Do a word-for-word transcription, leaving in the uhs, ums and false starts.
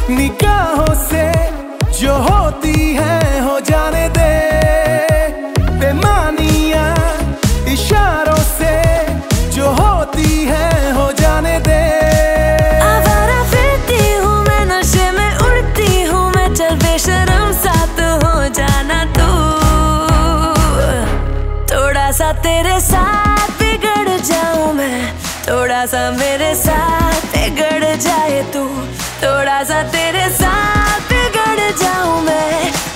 निगाहों से जो होती है हो जाने दे, बेमानियां इशारों से जो होती है हो जाने दे। आवारा फिरती हूँ मैं, नशे में उड़ती हूँ मैं, चल बेशर्म साथ हो जाना तू। थोड़ा सा तेरे साथ बिगड़ जाऊं मैं, थोड़ा सा मेरे साथ बिगड़ जाए तू, थोड़ा सा तेरे साथ